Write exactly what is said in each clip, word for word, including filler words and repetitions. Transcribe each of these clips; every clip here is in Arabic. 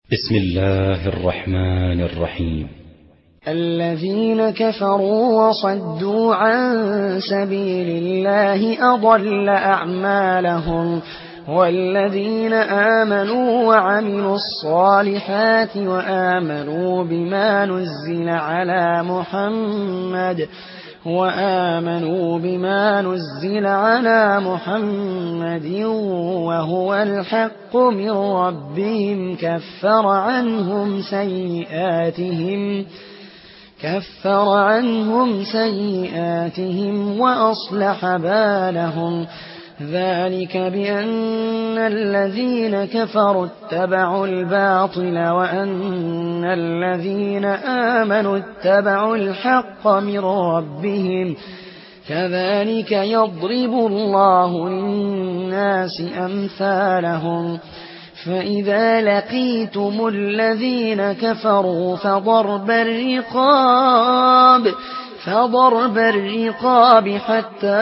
بسم الله الرحمن الرحيم. الذين كفروا وصدوا عن سبيل الله أضل أعمالهم، والذين آمنوا وعملوا الصالحات وآمنوا بما نزل على محمد وآمنوا بما نزل على محمد وهو الحق من ربهم كفر عنهم سيئاتهم كفر عنهم سيئاتهم وأصلح بالهم. ذلك بأن الذين كفروا اتبعوا الباطل وأن الذين آمنوا اتبعوا الحق من ربهم. كذلك يضرب الله للناس أمثالهم. فإذا لقيتم الذين كفروا فضرب الرقاب فضرب الرقاب حتى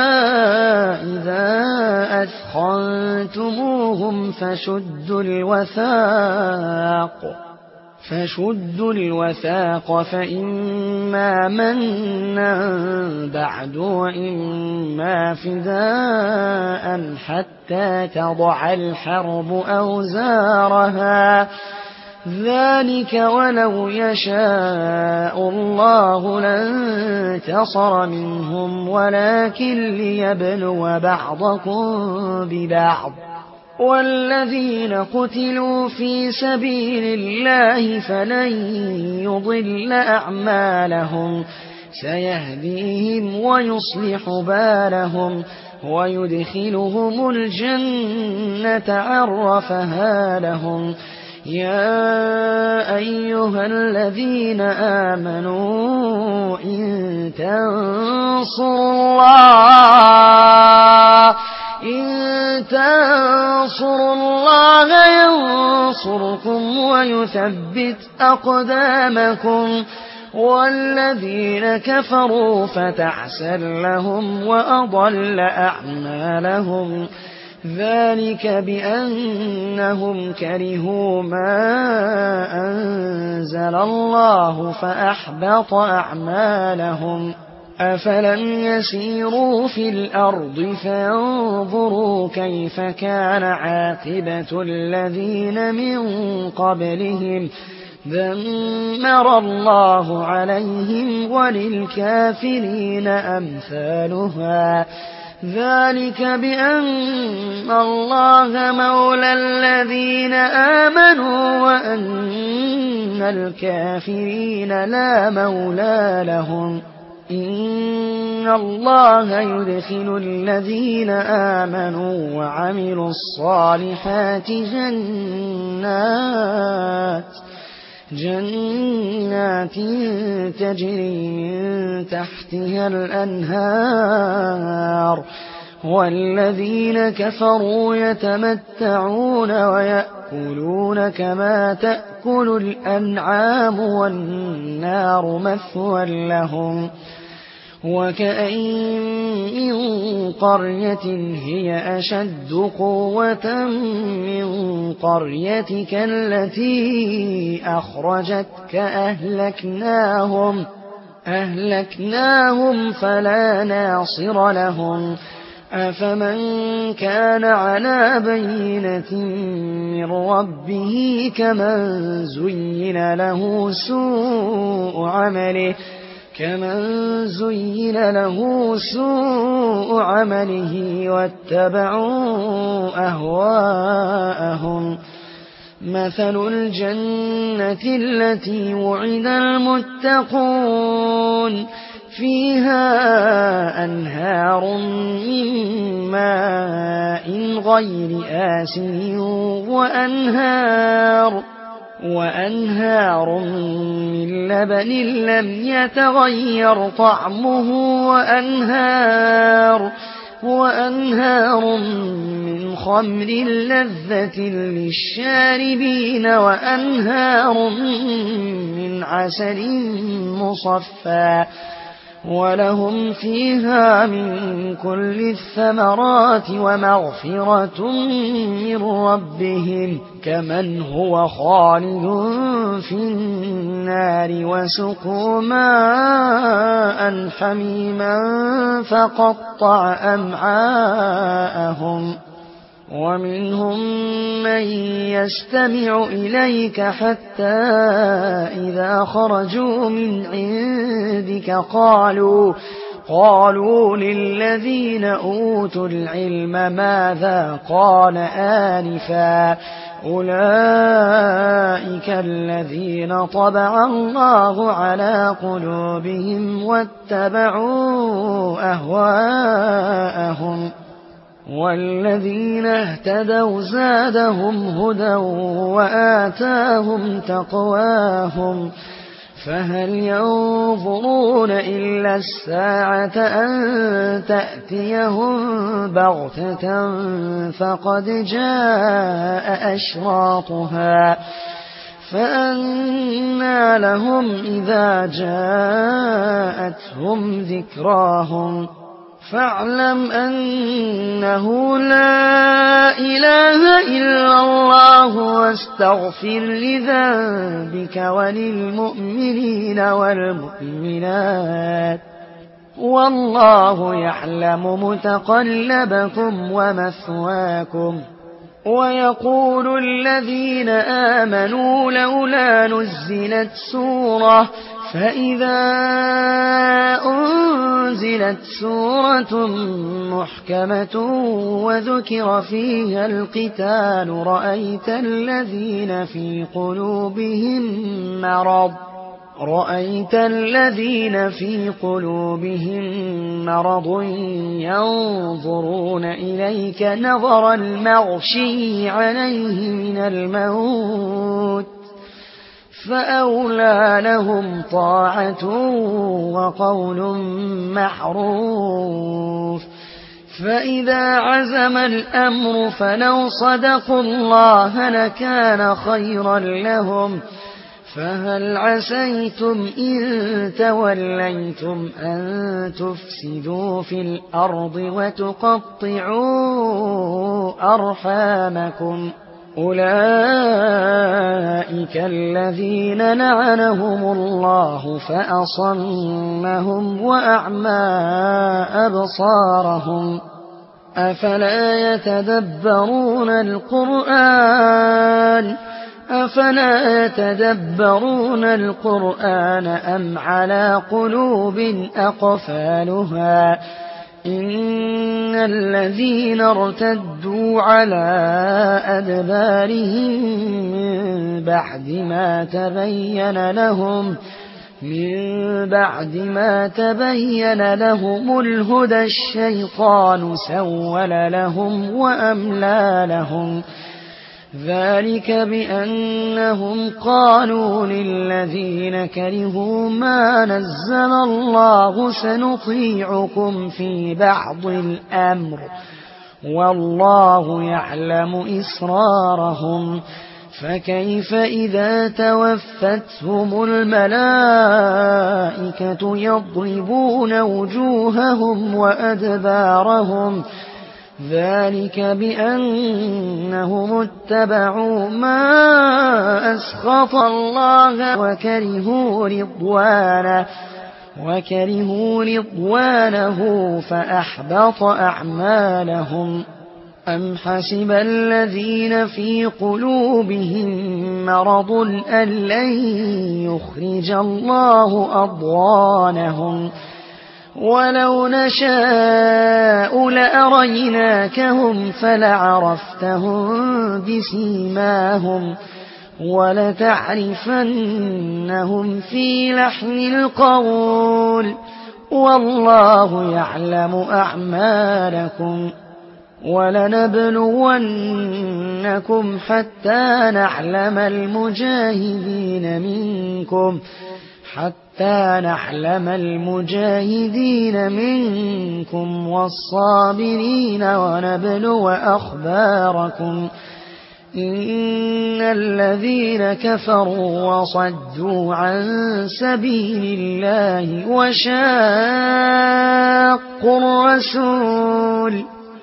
إذا أثخنتموهم فشدوا الوثاق فشدوا الوثاق فإما منا بعد وإما فداء حتى تضع الحرب أوزارها. ذلك ولو يشاء الله لانتصر منهم ولكن ليبلو بعضكم ببعض. والذين قتلوا في سبيل الله فلن يضل أعمالهم سيهديهم ويصلح بالهم ويدخلهم الجنة عرفها لهم. يا أيها الذين آمنوا إن تنصروا الله إن تنصروا الله ينصركم ويثبت أقدامكم. والذين كفروا فتعسا لهم وأضل أعمالهم. ذلك بأنهم كرهوا ما أنزل الله فأحبط أعمالهم. أفلم يسيروا في الأرض فينظروا كيف كان عاقبة الذين من قبلهم دمر الله عليهم وللكافرين أمثالها. ذلك بأن الله مولى الذين آمنوا وأن الكافرين لا مولى لهم. إن الله يدخل الذين آمنوا وعملوا الصالحات جنات جنات تجري من تحتها الأنهار. والذين كفروا يتمتعون ويأكلون كما تأكل الأنعام والنار مثوى لهم. وكأين من قرية هي أشد قوة من قريتك التي أخرجتك أهلكناهم أهلكناهم فلا ناصر لهم. أفمن كان على بينة من ربه كمن زين له سوء عمله كمن زين له سوء عمله واتبعوا أهواءهم. مثل الجنة التي وعد المتقون فيها أنهار من ماء غير آسن وأنهار وأنهار من لبن لم يتغير طعمه وأنهار وأنهار من خمر لذة للشاربين وأنهار من عسل مصفى ولهم فيها من كل الثمرات ومغفرة من ربهم كمن هو خالد في النار وسقوا ماء حميما فقطع أمعاءهم ومنهم من يستمع إليك حتى إذا خرجوا من عندك قالوا قالوا للذين أوتوا العلم ماذا قال آنفا أولئك الذين طبع الله على قلوبهم واتبعوا أهواءهم والذين اهتدوا زادهم هدى وآتاهم تقواهم فهل ينظرون إلا الساعة أن تأتيهم بغتة فقد جاء أشراطها فأنى لهم إذا جاءتهم ذكراهم فاعلم أنه لا إله إلا الله واستغفر لذنبك وللمؤمنين والمؤمنات والله يعلم متقلبكم ومثواكم ويقول الذين آمنوا لولا نزلت سورة فإذا أنزلت سورة محكمة وذكر فيها القتال رأيت الذين في قلوبهم مرض رأيت الذين في قلوبهم مرض ينظرون إليك نظر المغشي عليه من الموت فأولى لهم طاعة وقول معروف فإذا عزم الأمر فلو صدقوا الله لكان خيرا لهم فهل عسيتم إن توليتم أن تفسدوا في الأرض وتقطعوا أرحامكم أولئك الذين لعنهم الله فأصمهم وأعمى أبصارهم أفلا يتدبرون القرآن أفلا يتدبرون القرآن أم على قلوب أقفالها إن الذين ارتدوا على أدبارهم من بعد ما تبين لهم من بعد ما تبين لهم الهدى الشيطان سول لهم وأملى لهم ذلك بأنهم قالوا للذين كرهوا ما نزل الله سنطيعكم في بعض الأمر والله يعلم إسرارهم فكيف إذا توفتهم الملائكة يضربون وجوههم وأدبارهم ذلك بأنهم اتبعوا ما أسخط الله وكرهوا رضوانه وكرهوا رضوانه فأحبط أعمالهم أم حسب الذين في قلوبهم مرض أن لن يخرج الله أضغانهم ولو نشاء لأريناكهم فلعرفتهم بسيماهم ولتعرفنهم في لحن القول والله يعلم أعمالكم ولنبلونكم حتى نعلم المجاهدين منكم حتى نعلم المجاهدين منكم والصابرين ونبلو أخباركم إن الذين كفروا وصدوا عن سبيل الله وشاقوا الرسول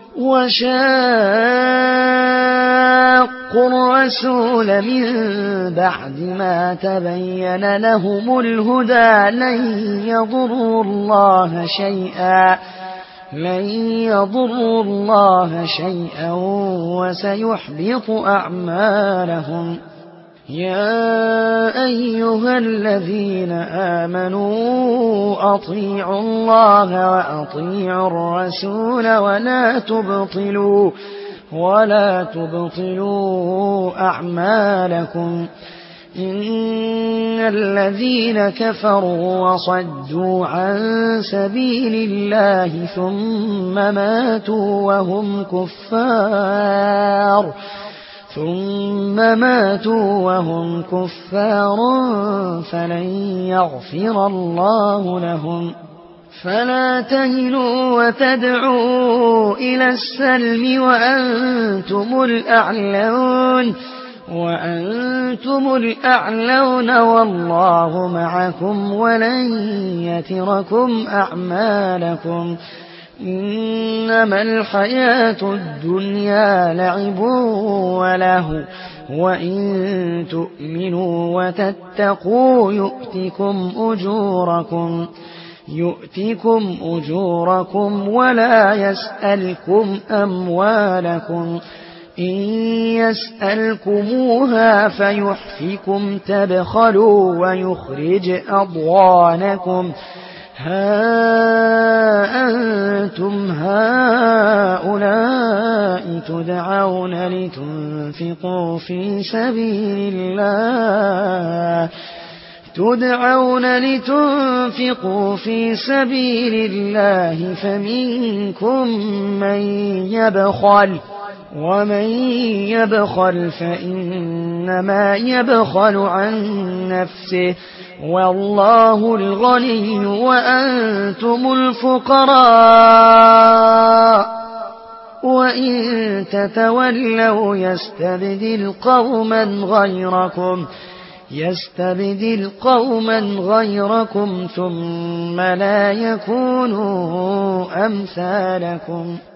وشاقوا الرسول من بعد ما تبين لهم الهدى لن يضروا الله شيئا لن يضروا الله شيئا وسيحبط أعمالهم. يا أيها الذين آمنوا أطيعوا الله وأطيعوا الرسول ولا تبطلوا ولا تبطلوا أعمالكم. إن الذين كفروا وصدوا عن سبيل الله ثم ماتوا وهم كفار ثم ماتوا وهم كفار فلن يغفر الله لهم. فلا تهنوا وتدعوا إلى السلم وأنتم الأعلون وأنتم الأعلون والله معكم ولن يتركم أعمالكم. إنما الحياة الدنيا لعب وله وإن تؤمنوا وتتقوا يؤتكم أجوركم يؤتكم أجوركم ولا يسألكم أموالكم. إن يسألكموها فيحفكم تبخلوا ويخرج أضغانكم. ها أنتم هؤلاء تدعون لتنفقوا في سبيل الله تدعون لتنفقوا في سبيل الله فمنكم من يبخل ومن يبخل فإنما يبخل عن نفسه والله الغني وأنتم الفقراء وإن تتولوا يستبدل قوما غيركم يستبدل قوما غيركم ثم لا يكونوا أمثالكم.